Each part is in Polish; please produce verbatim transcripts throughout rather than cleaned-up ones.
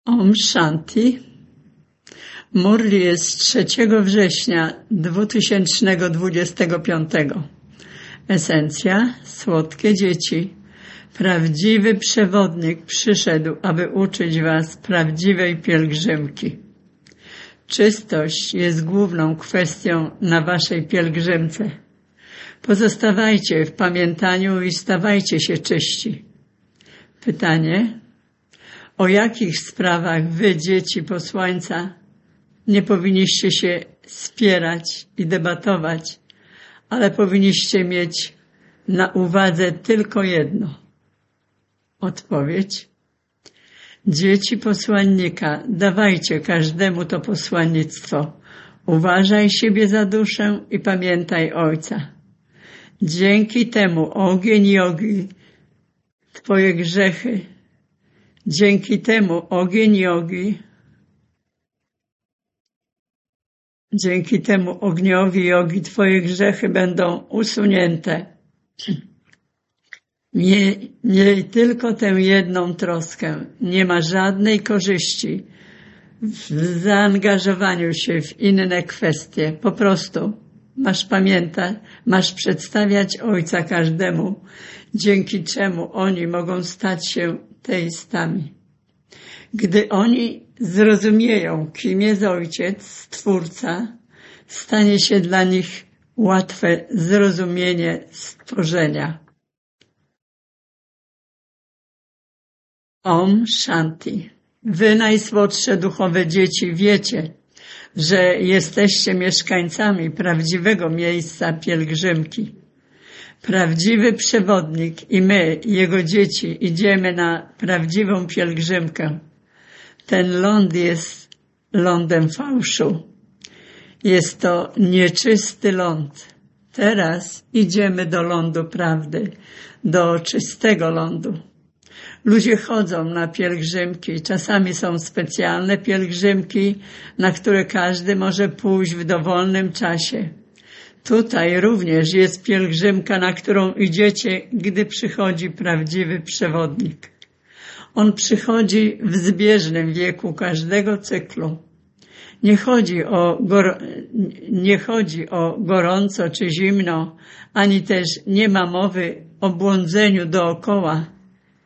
Om Shanti. Murli jest trzeciego września dwa tysiące dwudziestego piątego. Esencja: słodkie dzieci. Prawdziwy przewodnik przyszedł, aby uczyć was prawdziwej pielgrzymki. Czystość jest główną kwestią na waszej pielgrzymce. Pozostawajcie w pamiętaniu i stawajcie się czyści. Pytanie: o jakich sprawach wy, dzieci posłańca, nie powinniście się spierać i debatować, ale powinniście mieć na uwadze tylko jedno? Odpowiedź: dzieci posłannika, dawajcie każdemu to posłannictwo. Uważaj siebie za duszę i pamiętaj Ojca. Dzięki temu ogień jogi, twoje grzechy, dzięki temu ogień jogi, dzięki temu ogniowi jogi twoje grzechy będą usunięte. Miej, miej tylko tę jedną troskę. Nie ma żadnej korzyści w zaangażowaniu się w inne kwestie. Po prostu masz pamiętać, masz przedstawiać Ojca każdemu, dzięki czemu oni mogą stać się teistami. Gdy oni zrozumieją, kim jest Ojciec, Stwórca, stanie się dla nich łatwe zrozumienie stworzenia. Om Shanti. Wy, najsłodsze duchowe dzieci, wiecie, że jesteście mieszkańcami prawdziwego miejsca pielgrzymki. Prawdziwy przewodnik i my, jego dzieci, idziemy na prawdziwą pielgrzymkę. Ten ląd jest lądem fałszu. Jest to nieczysty ląd. Teraz idziemy do lądu prawdy, do czystego lądu. Ludzie chodzą na pielgrzymki. Czasami są specjalne pielgrzymki, na które każdy może pójść w dowolnym czasie. Tutaj również jest pielgrzymka, na którą idziecie, gdy przychodzi prawdziwy przewodnik. On przychodzi w zbieżnym wieku każdego cyklu. Nie chodzi o, gor- nie chodzi o gorąco czy zimno, ani też nie ma mowy o błądzeniu dookoła.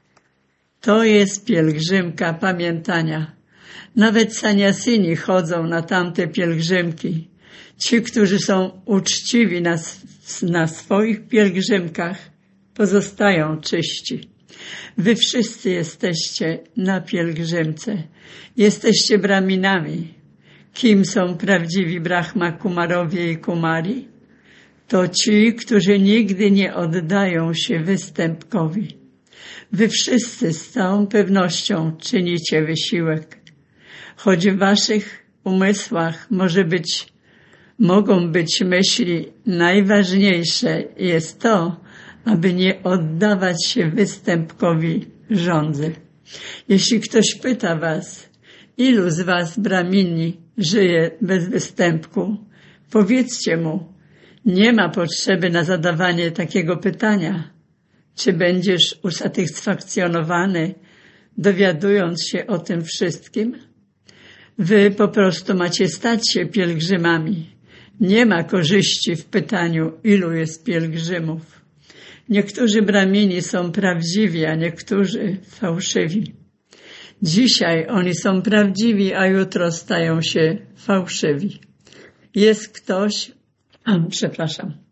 To jest pielgrzymka pamiętania. Nawet saniasini chodzą na tamte pielgrzymki. Ci, którzy są uczciwi na, na swoich pielgrzymkach, pozostają czyści. Wy wszyscy jesteście na pielgrzymce. Jesteście braminami. Kim są prawdziwi Brahma Kumarowie i Kumari? To ci, którzy nigdy nie oddają się występkowi. Wy wszyscy z całą pewnością czynicie wysiłek. Choć w waszych umysłach może być, mogą być myśli, najważniejsze jest to, aby nie oddawać się występkowi żądzy. Jeśli ktoś pyta was, ilu z was bramini żyje bez występku, powiedzcie mu, nie ma potrzeby na zadawanie takiego pytania. Czy będziesz usatysfakcjonowany, dowiadując się o tym wszystkim? Wy po prostu macie stać się pielgrzymami. Nie ma korzyści w pytaniu, ilu jest pielgrzymów. Niektórzy bramini są prawdziwi, a niektórzy fałszywi. Dzisiaj oni są prawdziwi, a jutro stają się fałszywi. Jest ktoś, a, przepraszam,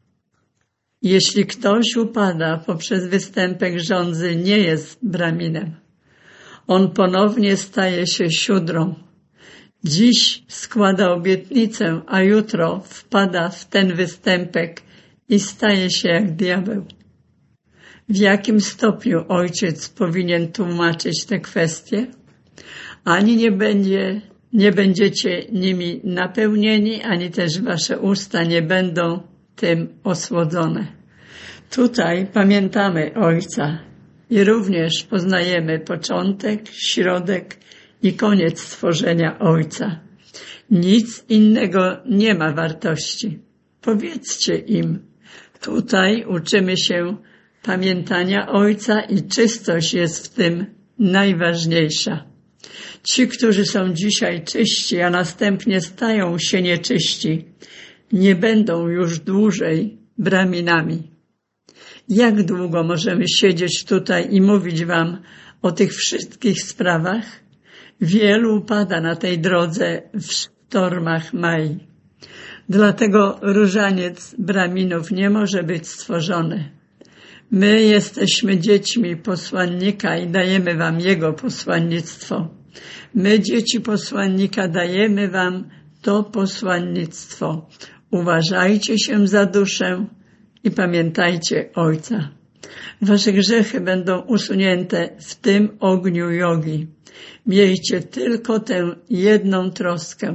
jeśli ktoś upada poprzez występek żądzy, nie jest braminem. On ponownie staje się siódrą. Dziś składa obietnicę, a jutro wpada w ten występek i staje się jak diabeł. W jakim stopniu ojciec powinien tłumaczyć te kwestie? Ani nie będzie, nie będziecie nimi napełnieni, ani też wasze usta nie będą tym osłodzone. Tutaj pamiętamy Ojca i również poznajemy początek, środek i koniec stworzenia Ojca. Nic innego nie ma wartości. Powiedzcie im, tutaj uczymy się pamiętania Ojca i czystość jest w tym najważniejsza. Ci, którzy są dzisiaj czyści, a następnie stają się nieczyści, nie będą już dłużej braminami. Jak długo możemy siedzieć tutaj i mówić wam o tych wszystkich sprawach? Wielu upada na tej drodze w sztormach Mai. Dlatego różaniec braminów nie może być stworzony. My jesteśmy dziećmi posłannika i dajemy wam jego posłannictwo. My, dzieci posłannika, dajemy wam to posłannictwo. Uważajcie się za duszę i pamiętajcie Ojca. Wasze grzechy będą usunięte w tym ogniu jogi. Miejcie tylko tę jedną troskę.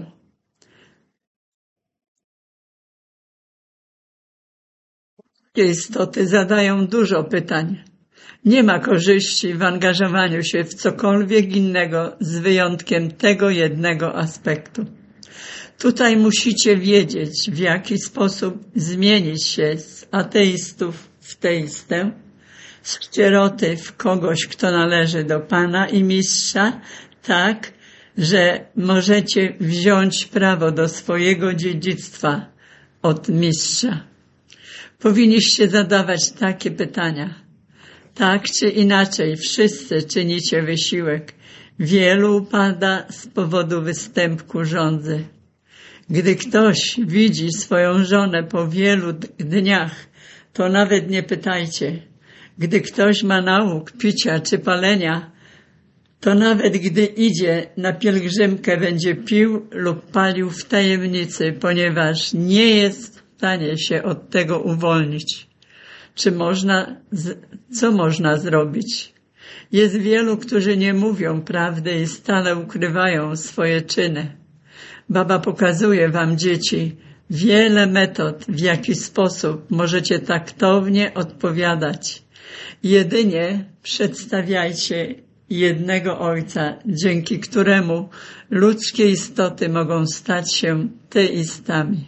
Istoty zadają dużo pytań. Nie ma korzyści w angażowaniu się w cokolwiek innego z wyjątkiem tego jednego aspektu. Tutaj musicie wiedzieć, w jaki sposób zmienić się z ateistów w teistę, z sieroty w kogoś, kto należy do Pana i Mistrza, tak, że możecie wziąć prawo do swojego dziedzictwa od Mistrza. Powinniście zadawać takie pytania. Tak czy inaczej, wszyscy czynicie wysiłek. Wielu upada z powodu występku żądzy. Gdy ktoś widzi swoją żonę po wielu dniach, to nawet nie pytajcie. Gdy ktoś ma nauk picia czy palenia, to nawet gdy idzie na pielgrzymkę, będzie pił lub palił w tajemnicy, ponieważ nie jest w stanie się od tego uwolnić. Czy można, co można zrobić? Jest wielu, którzy nie mówią prawdy i stale ukrywają swoje czyny. Baba pokazuje wam, dzieci, wiele metod, w jaki sposób możecie taktownie odpowiadać. Jedynie przedstawiajcie jednego Ojca, dzięki któremu ludzkie istoty mogą stać się teistami.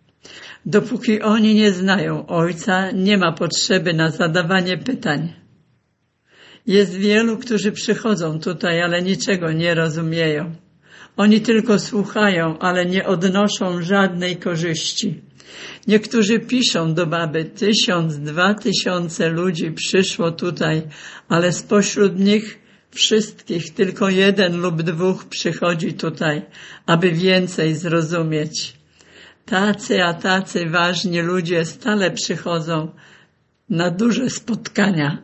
Dopóki oni nie znają Ojca, nie ma potrzeby na zadawanie pytań. Jest wielu, którzy przychodzą tutaj, ale niczego nie rozumieją. Oni tylko słuchają, ale nie odnoszą żadnej korzyści. Niektórzy piszą do baby, tysiąc, dwa tysiące ludzi przyszło tutaj, ale spośród nich wszystkich tylko jeden lub dwóch przychodzi tutaj, aby więcej zrozumieć. Tacy a tacy ważni ludzie stale przychodzą na duże spotkania.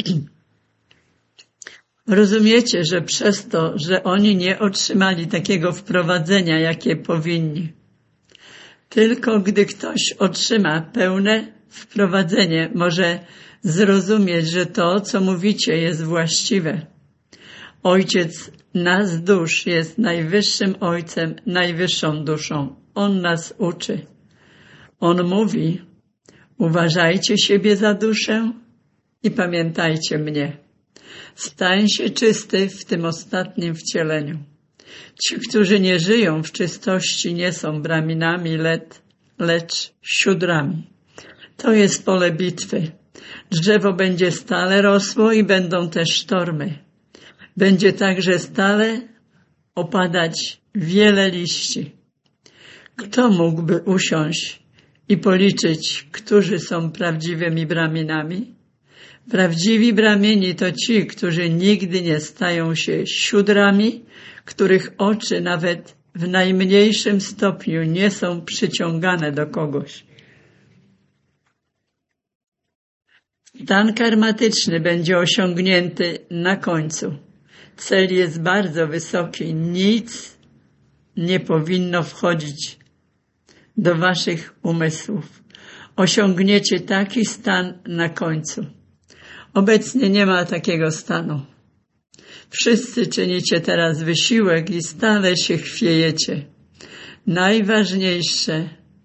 Rozumiecie, że przez to, że oni nie otrzymali takiego wprowadzenia, jakie powinni. Tylko gdy ktoś otrzyma pełne wprowadzenie, może zrozumieć, że to, co mówicie, jest właściwe. Ojciec nas dusz jest najwyższym Ojcem, najwyższą duszą. On nas uczy. On mówi, uważajcie siebie za duszę i pamiętajcie mnie. Stań się czysty w tym ostatnim wcieleniu. Ci, którzy nie żyją w czystości, nie są braminami, lecz siudrami. To jest pole bitwy. Drzewo będzie stale rosło i będą też sztormy. Będzie także stale opadać wiele liści. Kto mógłby usiąść i policzyć, którzy są prawdziwymi braminami? Prawdziwi bramini to ci, którzy nigdy nie stają się siudrami, których oczy nawet w najmniejszym stopniu nie są przyciągane do kogoś. Stan karmatyczny będzie osiągnięty na końcu. Cel jest bardzo wysoki. Nic nie powinno wchodzić do waszych umysłów. Osiągniecie taki stan na końcu. Obecnie nie ma takiego stanu. Wszyscy czynicie teraz wysiłek i stale się chwiejecie. Najważniejsze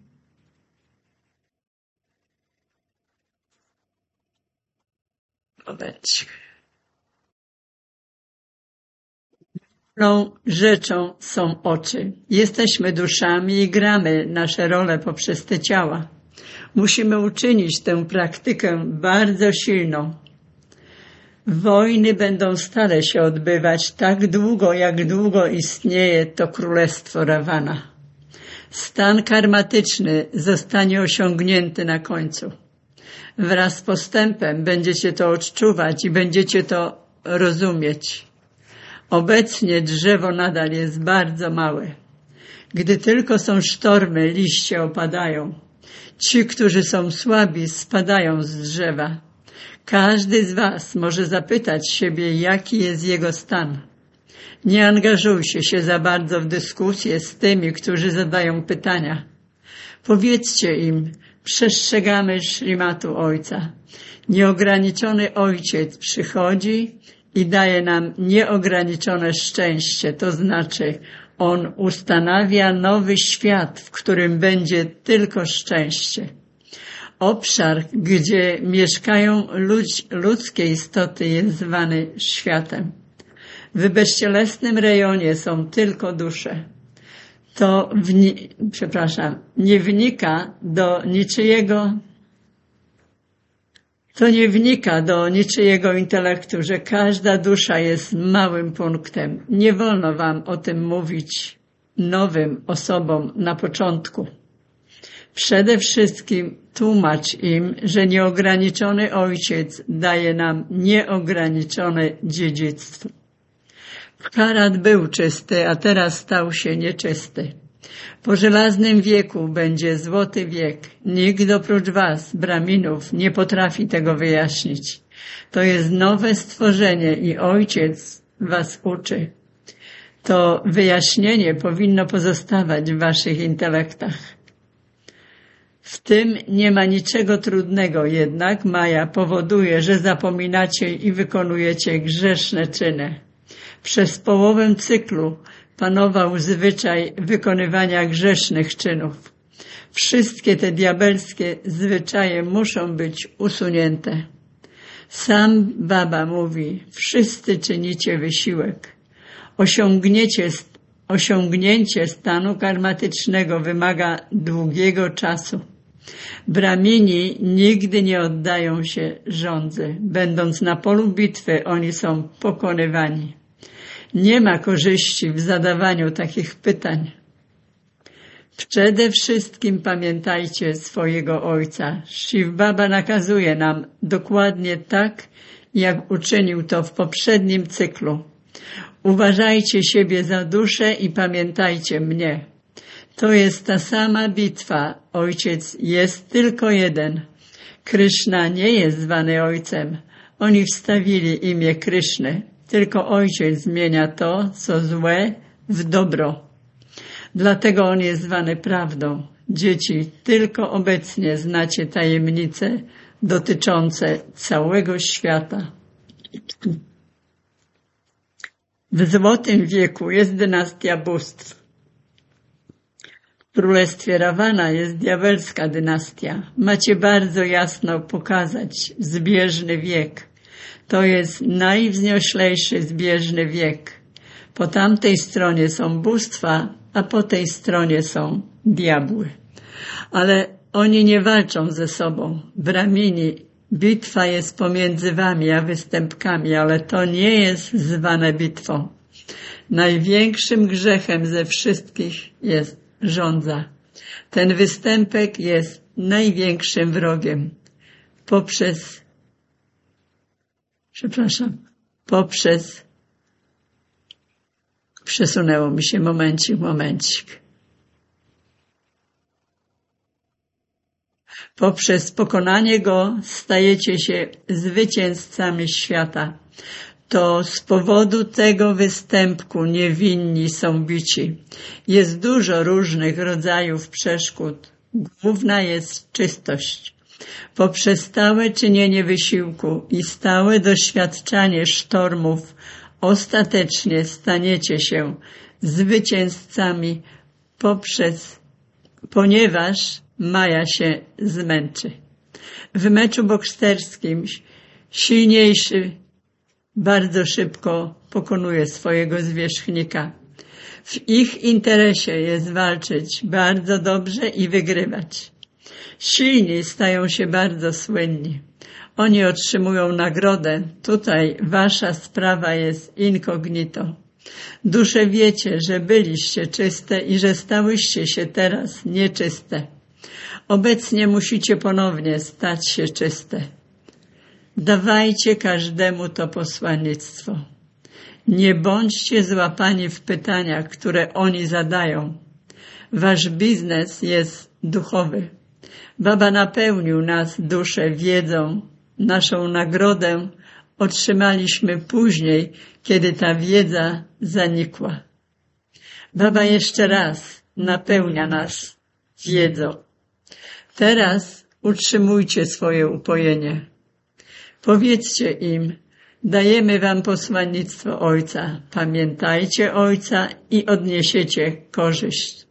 Główną rzeczą są oczy. Jesteśmy duszami i gramy nasze role poprzez te ciała. Musimy uczynić tę praktykę bardzo silną. Wojny będą stale się odbywać tak długo, jak długo istnieje to królestwo Rawana. Stan karmatyczny zostanie osiągnięty na końcu. Wraz z postępem będziecie to odczuwać i będziecie to rozumieć. Obecnie drzewo nadal jest bardzo małe. Gdy tylko są sztormy, liście opadają. Ci, którzy są słabi, spadają z drzewa. Każdy z was może zapytać siebie, jaki jest jego stan. Nie angażujcie się za bardzo w dyskusję z tymi, którzy zadają pytania. Powiedzcie im, przestrzegamy szrimatu Ojca. Nieograniczony Ojciec przychodzi i daje nam nieograniczone szczęście, to znaczy On ustanawia nowy świat, w którym będzie tylko szczęście. Obszar, gdzie mieszkają ludź, ludzkie istoty, jest zwany światem. W bezcielesnym rejonie są tylko dusze. To, wni- przepraszam, nie wnika do niczyjego, to nie wnika do niczyjego intelektu, że każda dusza jest małym punktem. Nie wolno wam o tym mówić nowym osobom na początku. Przede wszystkim tłumacz im, że nieograniczony Ojciec daje nam nieograniczone dziedzictwo. Karat był czysty, a teraz stał się nieczysty. Po żelaznym wieku będzie złoty wiek. Nikt oprócz was, braminów, nie potrafi tego wyjaśnić. To jest nowe stworzenie i Ojciec was uczy. To wyjaśnienie powinno pozostawać w waszych intelektach. W tym nie ma niczego trudnego, jednak Maja powoduje, że zapominacie i wykonujecie grzeszne czyny. Przez połowę cyklu panował zwyczaj wykonywania grzesznych czynów. Wszystkie te diabelskie zwyczaje muszą być usunięte. Sam Baba mówi, wszyscy czynicie wysiłek. Osiągniecie, osiągnięcie stanu karmatycznego wymaga długiego czasu. Bramini nigdy nie oddają się żądzy. Będąc na polu bitwy, oni są pokonywani. Nie ma korzyści w zadawaniu takich pytań. Przede wszystkim pamiętajcie swojego Ojca. Shiv Baba nakazuje nam dokładnie tak, jak uczynił to w poprzednim cyklu. Uważajcie siebie za duszę i pamiętajcie mnie. To jest ta sama bitwa. Ojciec jest tylko jeden. Kryszna nie jest zwany Ojcem. Oni wstawili imię Kryszny. Tylko Ojciec zmienia to, co złe, w dobro. Dlatego On jest zwany prawdą. Dzieci, tylko obecnie znacie tajemnice dotyczące całego świata. W Złotym Wieku jest dynastia bóstw. W Królestwie Rawana jest diabelska dynastia. Macie bardzo jasno pokazać zbieżny wiek. To jest najwznioślejszy zbieżny wiek. Po tamtej stronie są bóstwa, a po tej stronie są diabły. Ale oni nie walczą ze sobą. Bramini, bitwa jest pomiędzy wami a występkami, ale to nie jest zwane bitwą. Największym grzechem ze wszystkich jest żądza. Ten występek jest największym wrogiem. Poprzez, przepraszam, poprzez, przesunęło mi się, momencik, momencik. Poprzez pokonanie go stajecie się zwycięzcami świata. To z powodu tego występku niewinni są bici. Jest dużo różnych rodzajów przeszkód. Główna jest czystość. Poprzez stałe czynienie wysiłku i stałe doświadczanie sztormów ostatecznie staniecie się zwycięzcami poprzez, ponieważ Maja się zmęczy. W meczu bokserskim silniejszy bardzo szybko pokonuje swojego zwierzchnika. W ich interesie jest walczyć bardzo dobrze i wygrywać. Silni stają się bardzo słynni. Oni otrzymują nagrodę. Tutaj wasza sprawa jest incognito. Dusze wiecie, że byliście czyste i że stałyście się teraz nieczyste. Obecnie musicie ponownie stać się czyste. Dawajcie każdemu to posłannictwo. Nie bądźcie złapani w pytaniach, które oni zadają. Wasz biznes jest duchowy. Baba napełnił nas duszę wiedzą. Naszą nagrodę otrzymaliśmy później, kiedy ta wiedza zanikła. Baba jeszcze raz napełnia nas wiedzą. Teraz utrzymujcie swoje upojenie. Powiedzcie im, dajemy wam posłannictwo Ojca. Pamiętajcie Ojca i odniesiecie korzyść.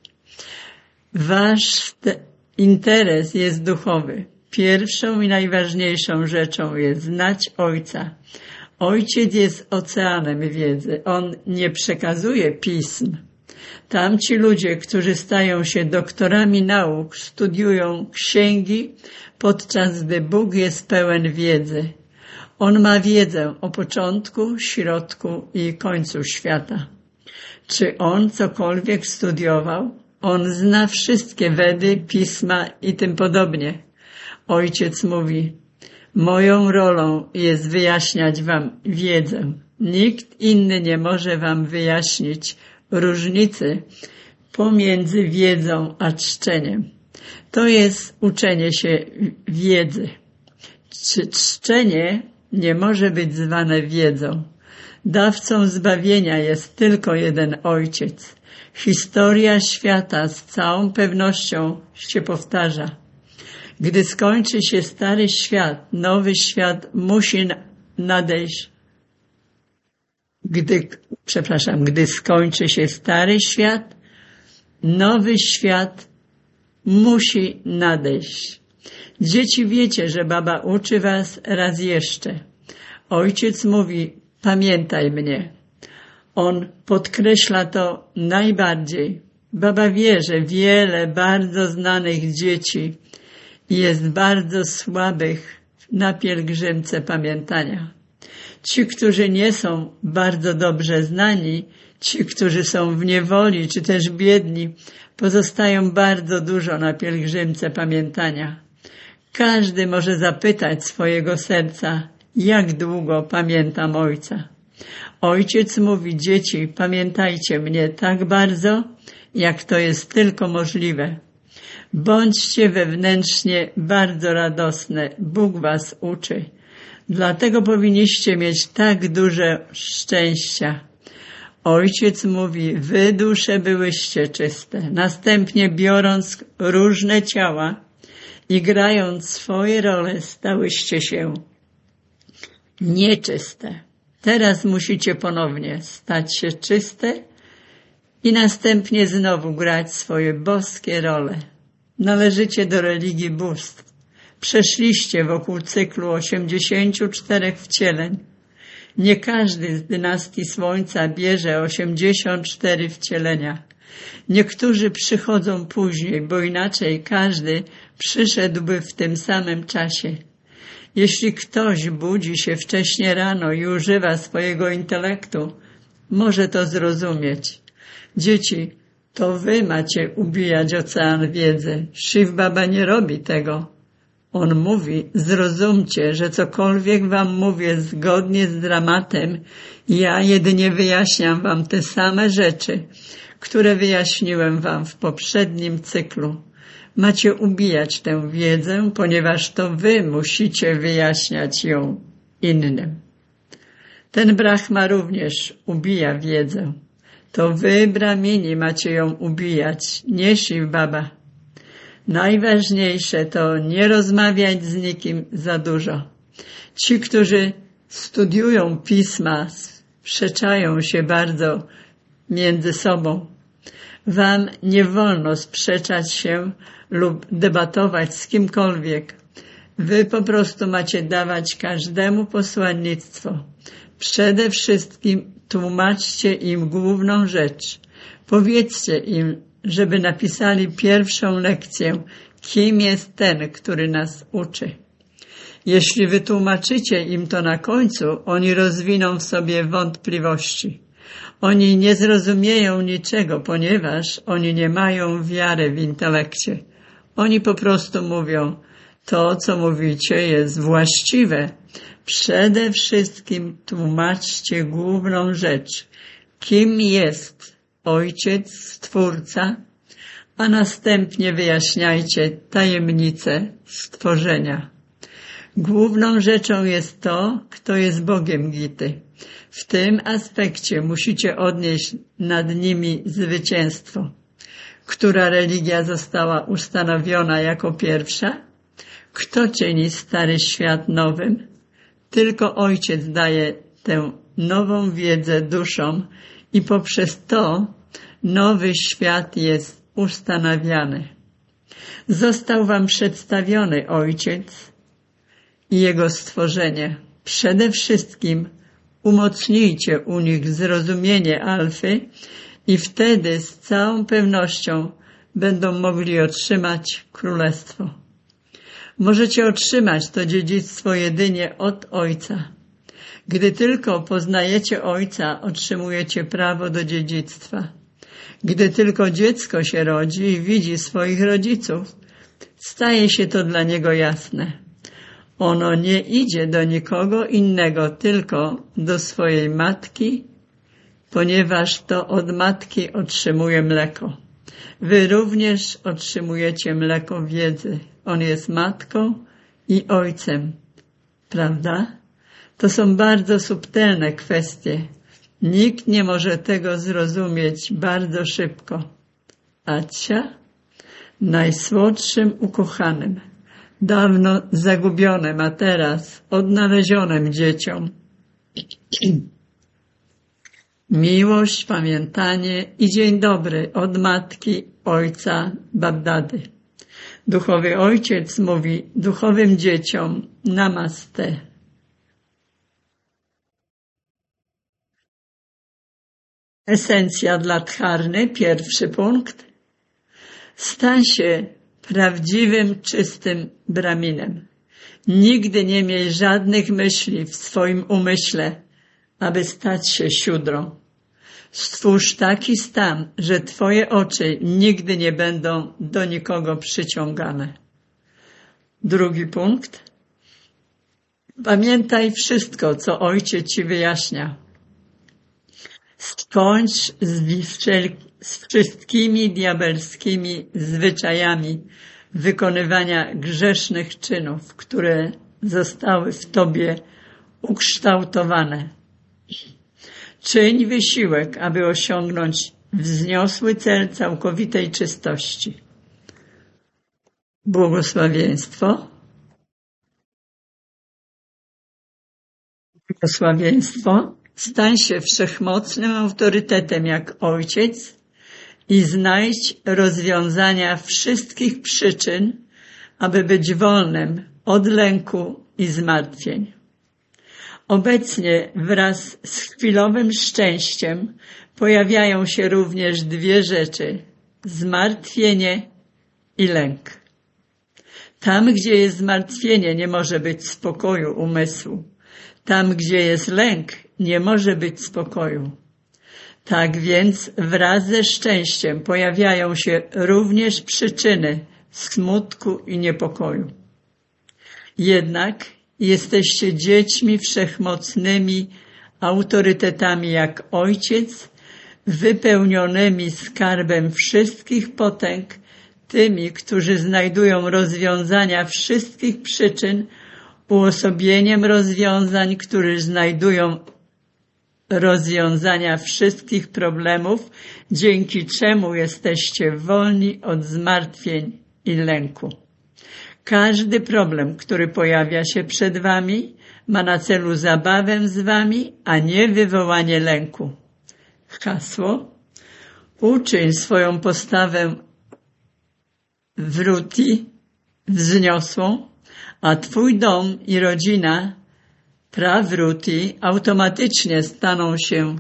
Wasz interes jest duchowy. Pierwszą i najważniejszą rzeczą jest znać Ojca. Ojciec jest oceanem wiedzy. On nie przekazuje pism. Tamci ludzie, którzy stają się doktorami nauk, studiują księgi, podczas gdy Bóg jest pełen wiedzy. On ma wiedzę o początku, środku i końcu świata. Czy on cokolwiek studiował? On zna wszystkie Wedy, pisma i tym podobnie. Ojciec mówi, moją rolą jest wyjaśniać wam wiedzę. Nikt inny nie może wam wyjaśnić różnicy pomiędzy wiedzą a czczeniem. To jest uczenie się wiedzy. Czczenie nie może być zwane wiedzą. Dawcą zbawienia jest tylko jeden Ojciec. Historia świata z całą pewnością się powtarza. Gdy skończy się stary świat, nowy świat musi nadejść. Gdy, przepraszam, gdy skończy się stary świat, nowy świat musi nadejść. Dzieci, wiecie, że baba uczy was raz jeszcze. Ojciec mówi, pamiętaj mnie. On podkreśla to najbardziej. Baba wie, że wiele bardzo znanych dzieci jest bardzo słabych na pielgrzymce pamiętania. Ci, którzy nie są bardzo dobrze znani, ci, którzy są w niewoli czy też biedni, pozostają bardzo dużo na pielgrzymce pamiętania. Każdy może zapytać swojego serca, jak długo pamiętam Ojca. Ojciec mówi, dzieci, pamiętajcie mnie tak bardzo, jak to jest tylko możliwe. Bądźcie wewnętrznie bardzo radosne. Bóg was uczy. Dlatego powinniście mieć tak dużo szczęścia. Ojciec mówi, wy dusze byłyście czyste. Następnie biorąc różne ciała i grając swoje role, stałyście się nieczyste. Teraz musicie ponownie stać się czyste i następnie znowu grać swoje boskie role. Należycie do religii bóstw. Przeszliście wokół cyklu osiemdziesięciu czterech wcieleń. Nie każdy z dynastii Słońca bierze osiemdziesiąt cztery wcielenia. Niektórzy przychodzą później, bo inaczej każdy przyszedłby w tym samym czasie. Jeśli ktoś budzi się wcześnie rano i używa swojego intelektu, może to zrozumieć. Dzieci, to wy macie ubijać ocean wiedzy. Shiv Baba nie robi tego. On mówi, zrozumcie, że cokolwiek wam mówię zgodnie z dramatem, ja jedynie wyjaśniam wam te same rzeczy, które wyjaśniłem wam w poprzednim cyklu. Macie ubijać tę wiedzę, ponieważ to wy musicie wyjaśniać ją innym. Ten Brahma również ubija wiedzę. To wy, Brahmini, macie ją ubijać, nie Shiv Baba. Najważniejsze to nie rozmawiać z nikim za dużo. Ci, którzy studiują pisma, sprzeczają się bardzo między sobą. Wam nie wolno sprzeczać się lub debatować z kimkolwiek. Wy po prostu macie dawać każdemu posłannictwo. Przede wszystkim tłumaczcie im główną rzecz. Powiedzcie im, żeby napisali pierwszą lekcję, kim jest ten, który nas uczy. Jeśli wytłumaczycie im to na końcu, oni rozwiną w sobie wątpliwości. Oni nie zrozumieją niczego, ponieważ oni nie mają wiary w intelekcie. Oni po prostu mówią, to co mówicie jest właściwe. Przede wszystkim tłumaczcie główną rzecz, kim jest Ojciec, Stwórca, a następnie wyjaśniajcie tajemnicę stworzenia. Główną rzeczą jest to, kto jest Bogiem Gity. W tym aspekcie musicie odnieść nad nimi zwycięstwo. Która religia została ustanowiona jako pierwsza? Kto czyni stary świat nowym? Tylko Ojciec daje tę nową wiedzę duszom i poprzez to nowy świat jest ustanawiany. Został wam przedstawiony Ojciec i Jego stworzenie. Przede wszystkim umocnijcie u nich zrozumienie Alfy i wtedy z całą pewnością będą mogli otrzymać królestwo. Możecie otrzymać to dziedzictwo jedynie od Ojca. Gdy tylko poznajecie Ojca, otrzymujecie prawo do dziedzictwa. Gdy tylko dziecko się rodzi i widzi swoich rodziców, staje się to dla niego jasne. Ono nie idzie do nikogo innego, tylko do swojej matki, ponieważ to od matki otrzymuje mleko. Wy również otrzymujecie mleko wiedzy. On jest matką i ojcem. Prawda? To są bardzo subtelne kwestie. Nikt nie może tego zrozumieć bardzo szybko. Acia, najsłodszym ukochanym, dawno zagubionym, a teraz odnalezionym dzieciom. Miłość, pamiętanie i dzień dobry od matki, ojca, Babdady. Duchowy Ojciec mówi duchowym dzieciom namaste. Esencja dla Dharny, pierwszy punkt. Stań się prawdziwym, czystym braminem. Nigdy nie miej żadnych myśli w swoim umyśle, aby stać się siudrą. Stwórz taki stan, że twoje oczy nigdy nie będą do nikogo przyciągane. Drugi punkt. Pamiętaj wszystko, co Ojciec ci wyjaśnia. Skończ z, z wszystkimi diabelskimi zwyczajami wykonywania grzesznych czynów, które zostały w tobie ukształtowane. Czyń wysiłek, aby osiągnąć wzniosły cel całkowitej czystości. Błogosławieństwo. Błogosławieństwo. Stań się wszechmocnym autorytetem jak Ojciec i znajdź rozwiązania wszystkich przyczyn, aby być wolnym od lęku i zmartwień. Obecnie wraz z chwilowym szczęściem pojawiają się również dwie rzeczy: zmartwienie i lęk. Tam, gdzie jest zmartwienie, nie może być spokoju umysłu. Tam, gdzie jest lęk, nie może być spokoju. Tak więc wraz ze szczęściem pojawiają się również przyczyny smutku i niepokoju. Jednak jesteście dziećmi wszechmocnymi autorytetami jak Ojciec, wypełnionymi skarbem wszystkich potęg, tymi, którzy znajdują rozwiązania wszystkich przyczyn, uosobieniem rozwiązań, którzy znajdują rozwiązania wszystkich problemów, dzięki czemu jesteście wolni od zmartwień i lęku. Każdy problem, który pojawia się przed wami, ma na celu zabawę z wami, a nie wywołanie lęku. Hasło: uczyń swoją postawę wruti, wzniosłą, a twój dom i rodzina prawruti automatycznie staną się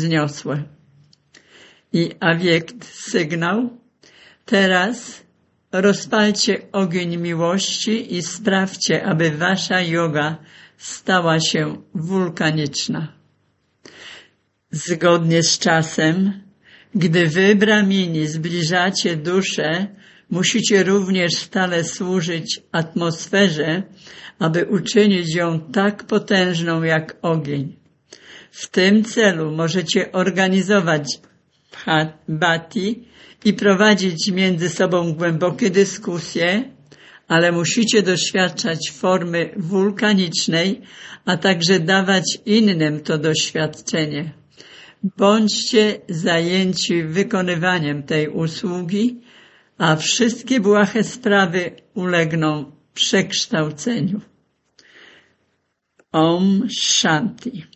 wzniosłe. I awiekt sygnał: teraz rozpalcie ogień miłości i sprawcie, aby wasza joga stała się wulkaniczna. Zgodnie z czasem, gdy wy, bramini, zbliżacie duszę, musicie również stale służyć atmosferze, aby uczynić ją tak potężną jak ogień. W tym celu możecie organizować bhakti i prowadzić między sobą głębokie dyskusje, ale musicie doświadczać formy wulkanicznej, a także dawać innym to doświadczenie. Bądźcie zajęci wykonywaniem tej usługi, a wszystkie błahe sprawy ulegną przekształceniu. Om Shanti.